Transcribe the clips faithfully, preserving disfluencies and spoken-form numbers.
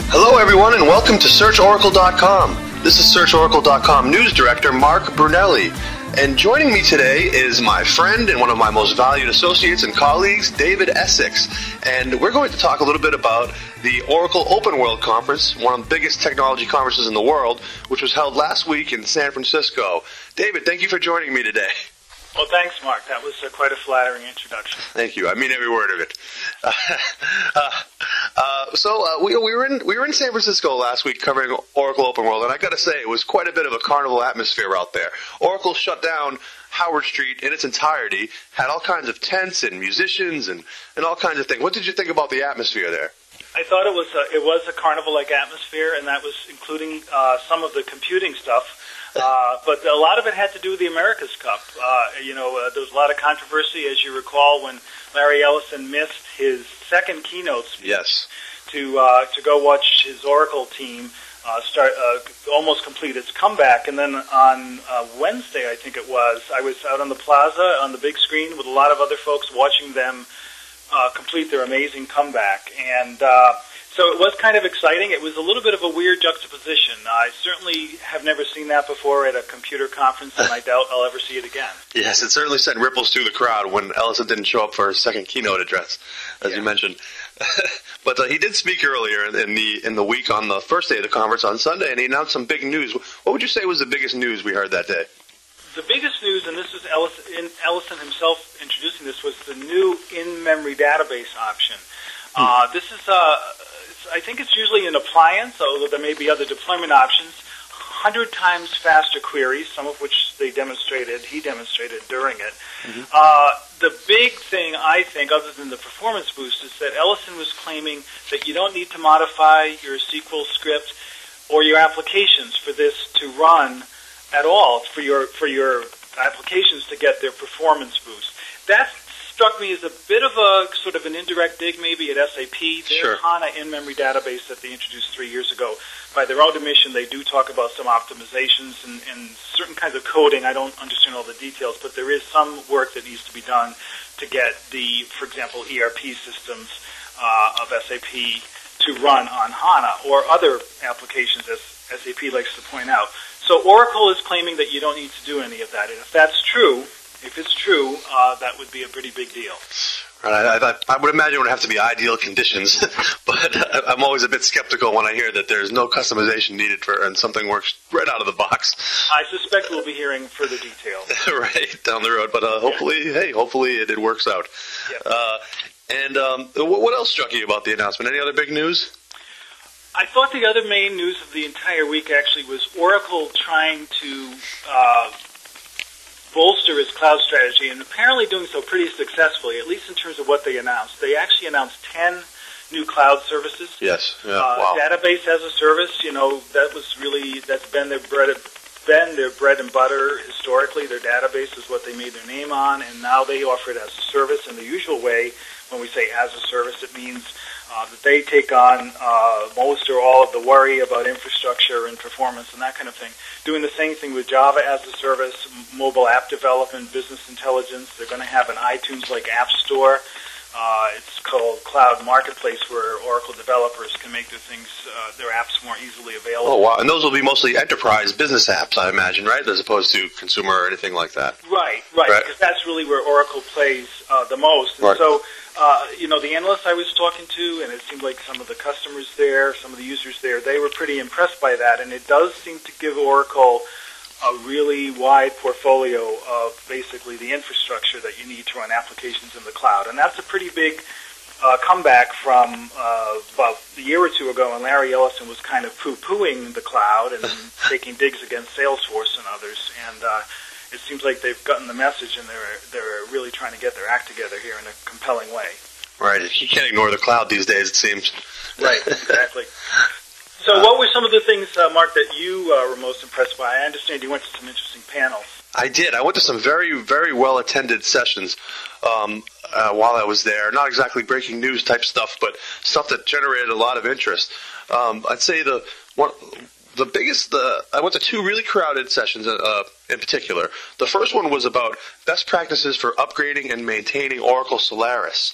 Hello everyone and welcome to Search Oracle dot com. This is Search Oracle dot com News Director Mark Brunelli. And joining me today is my friend and one of my most valued associates and colleagues, David Essex. And we're going to talk a little bit about the Oracle Open World Conference, one of the biggest technology conferences in the world, which was held last week in San Francisco. David, thank you for joining me today. Well, thanks, Mark. That was uh, quite a flattering introduction. Thank you. I mean every word of it. Uh, uh, uh, so uh, we, we were in we were in San Francisco last week covering Oracle Open World, and I got to say it was quite a bit of a carnival atmosphere out there. Oracle shut down Howard Street in its entirety, had all kinds of tents and musicians and, and all kinds of things. What did you think about the atmosphere there? I thought it was a, it was a carnival-like atmosphere, and that was including uh, some of the computing stuff. Uh, but a lot of it had to do with the America's Cup. Uh, you know, uh, there was a lot of controversy, as you recall, when Larry Ellison missed his second keynote speech. Yes. To uh, to go watch his Oracle team uh, start uh, almost complete its comeback, and then on uh, Wednesday, I think it was, I was out on the plaza on the big screen with a lot of other folks watching them uh, complete their amazing comeback, and. Uh, So it was kind of exciting. It was a little bit of a weird juxtaposition. I certainly have never seen that before at a computer conference, and I doubt I'll ever see it again. Yes, it certainly sent ripples through the crowd when Ellison didn't show up for his second keynote address, as yeah. you mentioned. But uh, he did speak earlier in the in the week on the first day of the conference on Sunday, and he announced some big news. What would you say was the biggest news we heard that day? The biggest news, and this is Ellison, Ellison himself introducing this, was the new in-memory database option. Hmm. Uh, this is uh, I think it's usually an appliance, although there may be other deployment options. one hundred times faster queries, some of which they demonstrated, he demonstrated during it. Mm-hmm. Uh, the big thing, I think, other than the performance boost, is that Ellison was claiming that you don't need to modify your S Q L script or your applications for this to run at all, for your for your applications to get their performance boost. That's struck me as a bit of a sort of an indirect dig maybe at S A P. Their sure. HANA in-memory database that they introduced three years ago. By their own admission, they do talk about some optimizations and, and certain kinds of coding. I don't understand all the details, but there is some work that needs to be done to get the, for example, E R P systems uh, of S A P to run on HANA or other applications, as S A P likes to point out. So Oracle is claiming that you don't need to do any of that. And if that's true, If it's true, uh, that would be a pretty big deal. Right, I, I, I would imagine it would have to be ideal conditions, but I'm always a bit skeptical when I hear that there's no customization needed for and something works right out of the box. I suspect we'll be hearing further details. Right, down the road, but uh, hopefully, yeah. hey, hopefully it, it works out. Yep. Uh, and um, what else struck you about the announcement? Any other big news? I thought the other main news of the entire week actually was Oracle trying to Uh, bolster its cloud strategy, and apparently doing so pretty successfully, at least in terms of what they announced. They actually announced ten new cloud services. Yes. Yeah. Uh, wow. Database as a service, you know, that was really, that's been their bread, been their bread and butter historically. Their database is what they made their name on, and now they offer it as a service in the usual way. When we say as a service, it means uh, that they take on uh, most or all of the worry about infrastructure and performance and that kind of thing. Doing the same thing with Java as a service, mobile app development, business intelligence. They're going to have an iTunes-like app store. Uh, it's called Cloud Marketplace, where Oracle developers can make their things, uh, their apps more easily available. Oh, wow. And those will be mostly enterprise business apps, I imagine, right? As opposed to consumer or anything like that. Right, right, right. because that's really where Oracle plays uh, the most. And right. so, uh, you know, the analysts I was talking to, and it seemed like some of the customers there, some of the users there, they were pretty impressed by that. And it does seem to give Oracle a really wide portfolio of basically the infrastructure that you need to run applications in the cloud. And that's a pretty big uh, comeback from uh, about a year or two ago when Larry Ellison was kind of poo-pooing the cloud and taking digs against Salesforce and others. And uh, it seems like they've gotten the message, and they're, they're really trying to get their act together here in a compelling way. Right. You can't ignore the cloud these days, it seems. Right, exactly. So what were some of the things, uh, Mark, that you uh, were most impressed by? I understand you went to some interesting panels. I did. I went to some very, very well-attended sessions um, uh, while I was there. Not exactly breaking news type stuff, but stuff that generated a lot of interest. Um, I'd say the one, the biggest, the I went to two really crowded sessions uh, in particular. The first one was about best practices for upgrading and maintaining Oracle Solaris.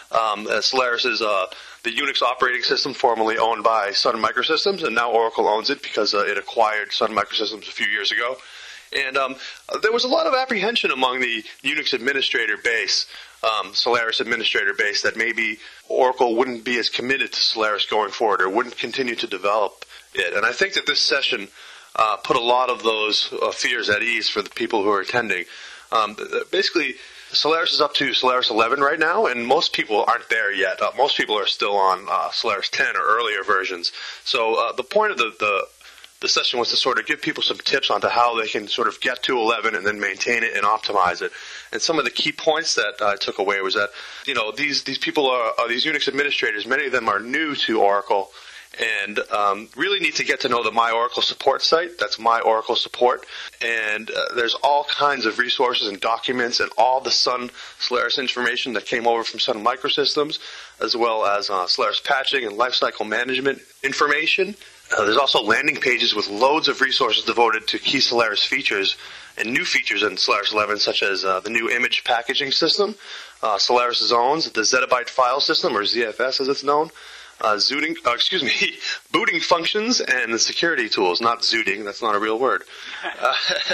Um, uh, Solaris is uh, the Unix operating system formerly owned by Sun Microsystems, and now Oracle owns it because uh, it acquired Sun Microsystems a few years ago. And um, there was a lot of apprehension among the Unix administrator base, um, Solaris administrator base, that maybe Oracle wouldn't be as committed to Solaris going forward or wouldn't continue to develop it. And I think that this session uh, put a lot of those uh, fears at ease for the people who are attending. Um, basically, Solaris is up to Solaris eleven right now, and most people aren't there yet. Uh, most people are still on uh, Solaris ten or earlier versions. So uh, the point of the, the the session was to sort of give people some tips onto how they can sort of get to eleven and then maintain it and optimize it. And some of the key points that I took away was that, you know, these these people are, are these Unix administrators. Many of them are new to Oracle, and um, really need to get to know the My Oracle support site. That's My Oracle Support. And uh, there's all kinds of resources and documents and all the Sun Solaris information that came over from Sun Microsystems, as well as uh, Solaris patching and lifecycle management information. Uh, there's also landing pages with loads of resources devoted to key Solaris features and new features in Solaris eleven, such as uh, the new image packaging system, uh, Solaris Zones, the Zettabyte file system, or Z F S as it's known, Uh, zooting, uh, excuse me, booting functions and the security tools. Not zooting, that's not a real word. Uh,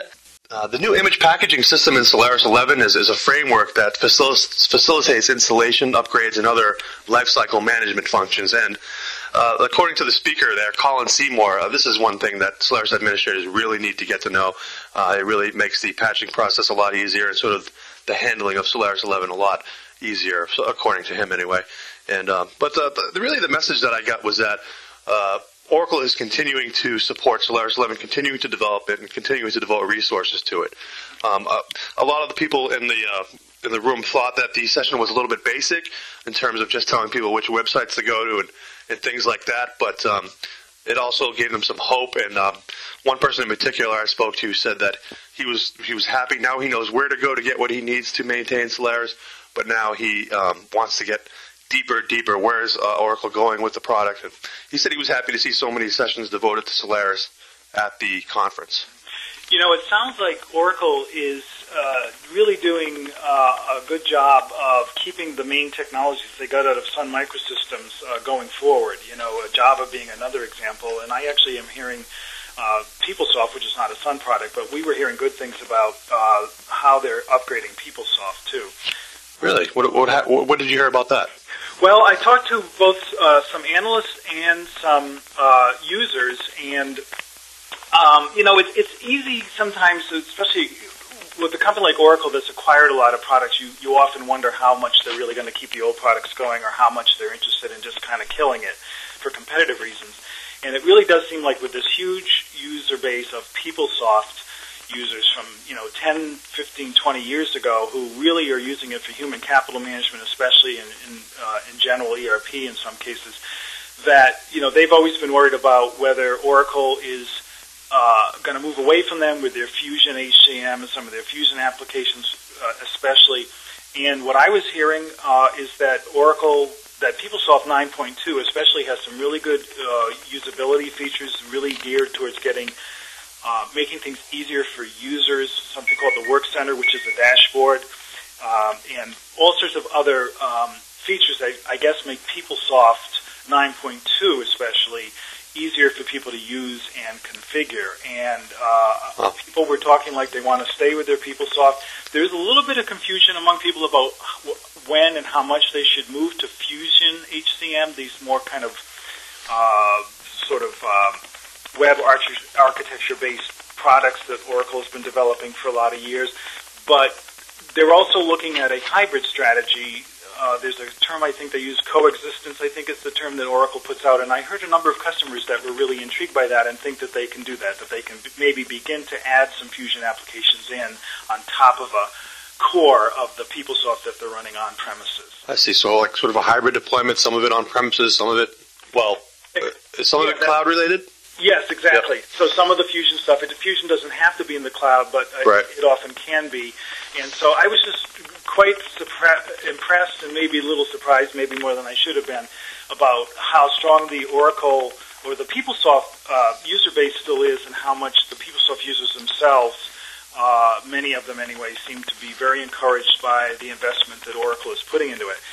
uh, the new image packaging system in Solaris eleven is, is a framework that facil- facilitates installation, upgrades, and other lifecycle management functions. And uh, according to the speaker there, Colin Seymour, uh, this is one thing that Solaris administrators really need to get to know. Uh, it really makes the patching process a lot easier and sort of the handling of Solaris eleven a lot easier, so according to him anyway. And um, but uh, the, really the message that I got was that uh, Oracle is continuing to support Solaris eleven, continuing to develop it, and continuing to devote resources to it. Um, uh, a lot of the people in the uh, in the room thought that the session was a little bit basic in terms of just telling people which websites to go to and, and things like that, but um, it also gave them some hope. And um, one person in particular I spoke to said that he was he was happy. Now he knows where to go to get what he needs to maintain Solaris, but now he um, wants to get deeper, deeper. Where's uh, Oracle going with the product? And he said he was happy to see so many sessions devoted to Solaris at the conference. You know, it sounds like Oracle is uh, really doing uh, a good job of keeping the main technologies they got out of Sun Microsystems uh, going forward. You know, uh, Java being another example. And I actually am hearing uh, PeopleSoft, which is not a Sun product, but we were hearing good things about uh, how they're upgrading PeopleSoft, too. Really? What, what, what did you hear about that? Well, I talked to both uh, some analysts and some uh, users, and um, you know, it, it's easy sometimes, especially with a company like Oracle that's acquired a lot of products. You you often wonder how much they're really going to keep the old products going, or how much they're interested in just kind of killing it for competitive reasons. And it really does seem like with this huge user base of PeopleSoft users from, you know, ten, fifteen, twenty years ago who really are using it for human capital management, especially in, in, uh, in general E R P in some cases, that, you know, they've always been worried about whether Oracle is uh, going to move away from them with their Fusion H C M and some of their Fusion applications uh, especially. And what I was hearing uh, is that Oracle, that PeopleSoft nine point two especially has some really good uh, usability features really geared towards getting Uh, making things easier for users, something called the Work Center, which is a dashboard, um, and all sorts of other um, features that I guess make PeopleSoft nine point two especially easier for people to use and configure. And uh, people were talking like they want to stay with their PeopleSoft. There's a little bit of confusion among people about when and how much they should move to Fusion H C M, these more kind of uh, sort of um, web architecture-based products that Oracle has been developing for a lot of years. But they're also looking at a hybrid strategy. Uh, there's a term I think they use, coexistence, I think it's the term that Oracle puts out. And I heard a number of customers that were really intrigued by that and think that they can do that, that they can maybe begin to add some Fusion applications in on top of a core of the PeopleSoft that they're running on premises. I see. So like sort of a hybrid deployment, some of it on premises, some of it, well, is some yeah, of it cloud-related? Yes, exactly. Yep. So some of the Fusion stuff, it, Fusion doesn't have to be in the cloud, but right. it, it often can be. And so I was just quite surpri- impressed and maybe a little surprised, maybe more than I should have been, about how strong the Oracle or the PeopleSoft uh, user base still is and how much the PeopleSoft users themselves, uh, many of them anyway, seem to be very encouraged by the investment that Oracle is putting into it.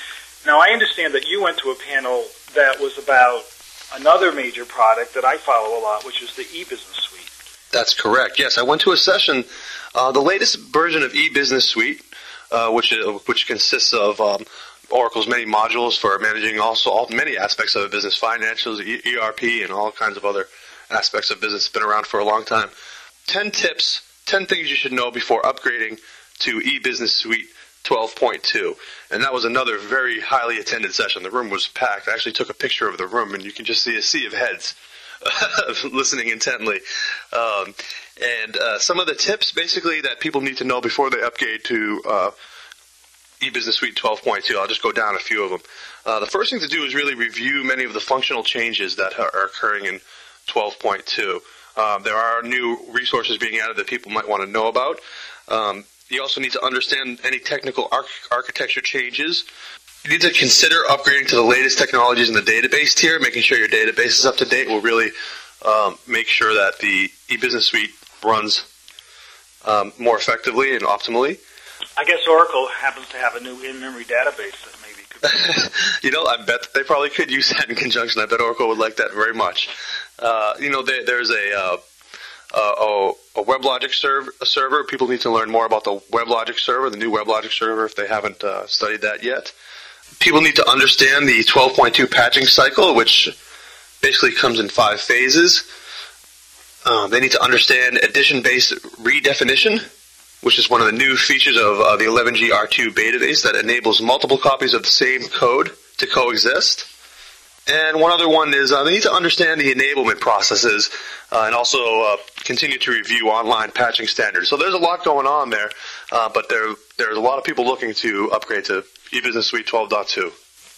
Now, I understand that you went to a panel that was about another major product that I follow a lot, which is the e-business suite. That's correct. Yes, I went to a session, uh, the latest version of e-business suite, uh, which uh, which consists of um, Oracle's many modules for managing also all, many aspects of a business, financials, E R P, and all kinds of other aspects of business. It's been around for a long time. Ten tips, ten things you should know before upgrading to e-business suite twelve point two. And that was another very highly attended session. The room was packed. I actually took a picture of the room, and you can just see a sea of heads listening intently. Um, and uh, some of the tips, basically, that people need to know before they upgrade to uh, e-business suite twelve point two. I'll just go down a few of them. Uh, the first thing to do is really review many of the functional changes that are occurring in twelve point two. Um, there are new resources being added that people might want to know about. Um, You also need to understand any technical arch- architecture changes. You need to consider upgrading to the latest technologies in the database tier. Making sure your database is up to date will really um, make sure that the e-business suite runs um, more effectively and optimally. I guess Oracle happens to have a new in-memory database that maybe could be... You know, I bet that they probably could use that in conjunction. I bet Oracle would like that very much. Uh, you know, there, there's a... Uh, Uh, a, a WebLogic serv- a server. People need to learn more about the WebLogic server, the new WebLogic server, if they haven't uh, studied that yet. People need to understand the twelve point two patching cycle, which basically comes in five phases. Uh, they need to understand edition-based redefinition, which is one of the new features of uh, the eleven G R two beta base that enables multiple copies of the same code to coexist. And one other one is uh, they need to understand the enablement processes uh, and also uh, continue to review online patching standards. So there's a lot going on there, uh, but there there's a lot of people looking to upgrade to e-business suite twelve point two.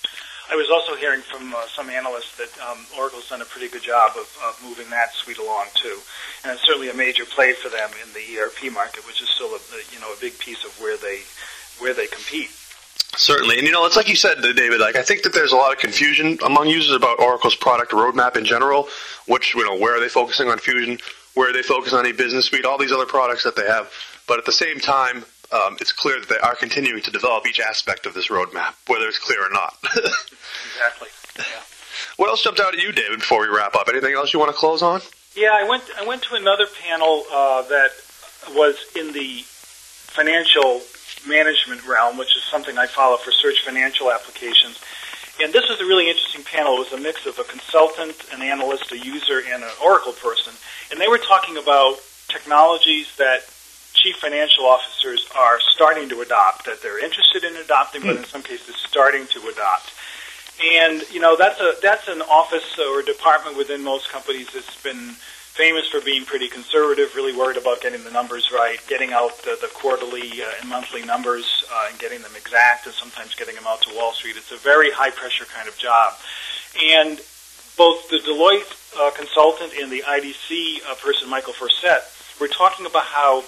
I was also hearing from uh, some analysts that um, Oracle's done a pretty good job of, of moving that suite along too, and it's certainly a major play for them in the E R P market, which is still a you know a big piece of where they where they compete. Certainly. And, you know, it's like you said, David, like I think that there's a lot of confusion among users about Oracle's product roadmap in general, which, you know, where are they focusing on Fusion, where are they focusing on e-business suite, all these other products that they have. But at the same time, um, it's clear that they are continuing to develop each aspect of this roadmap, whether it's clear or not. Exactly. Yeah. What else jumped out at you, David, before we wrap up? Anything else you want to close on? Yeah, I went I went to another panel uh, that was in the financial management realm, which is something I follow for search financial applications. And this was a really interesting panel. It was a mix of a consultant, an analyst, a user, and an Oracle person. And they were talking about technologies that chief financial officers are starting to adopt, that they're interested in adopting, but in some cases starting to adopt. And, you know, that's a that's an office or department within most companies that's been famous for being pretty conservative, really worried about getting the numbers right, getting out the, the quarterly uh, and monthly numbers uh, and getting them exact, and sometimes getting them out to Wall Street. It's a very high-pressure kind of job. And both the Deloitte uh, consultant and the I D C uh, person, Michael Forsett, were talking about how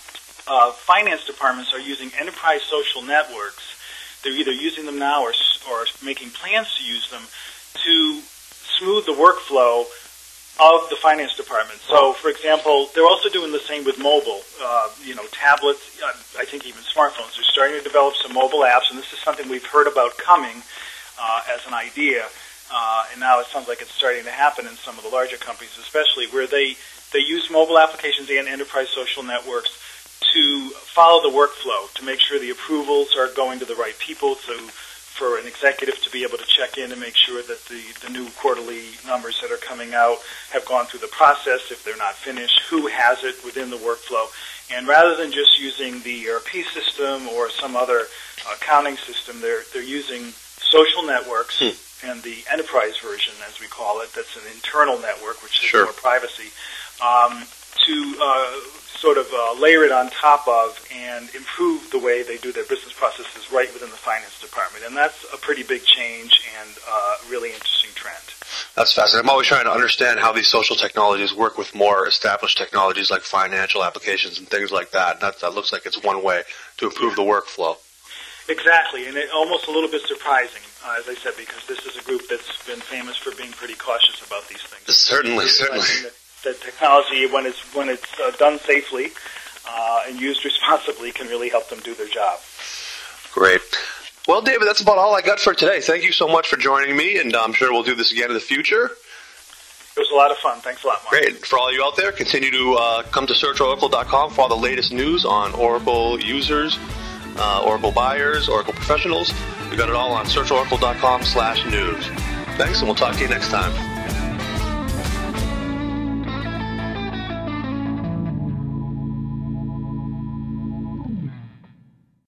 uh, finance departments are using enterprise social networks. They're either using them now or, or making plans to use them to smooth the workflow of the finance department. So, for example, they're also doing the same with mobile, uh, you know, tablets, uh, I think even smartphones. They're starting to develop some mobile apps, and this is something we've heard about coming uh, as an idea, uh, and now it sounds like it's starting to happen in some of the larger companies especially, where they, they use mobile applications and enterprise social networks to follow the workflow, to make sure the approvals are going to the right people, so for an executive to be able to check in and make sure that the, the new quarterly numbers that are coming out have gone through the process, if they're not finished, who has it within the workflow. And rather than just using the E R P system or some other accounting system, they're, they're using social networks hmm. and the enterprise version, as we call it, that's an internal network, which has sure. more privacy, um, to uh, sort of uh, layer it on top of and improve the way they do their business processes right within the finance department. And that's a pretty big change and a uh, really interesting trend. That's fascinating. I'm always trying to understand how these social technologies work with more established technologies like financial applications and things like that. That, that looks like it's one way to improve the workflow. Exactly, and it, almost a little bit surprising, uh, as I said, because this is a group that's been famous for being pretty cautious about these things. Certainly, certainly. That technology, when it's when it's uh, done safely uh, and used responsibly, can really help them do their job. Great. Well, David, that's about all I got for today. Thank you so much for joining me, and I'm sure we'll do this again in the future. It was a lot of fun. Thanks a lot, Mark. Great. For all you out there, continue to uh, come to search oracle dot com for all the latest news on Oracle users, uh, Oracle buyers, Oracle professionals. We got it all on search oracle dot com slash news. Thanks, and we'll talk to you next time.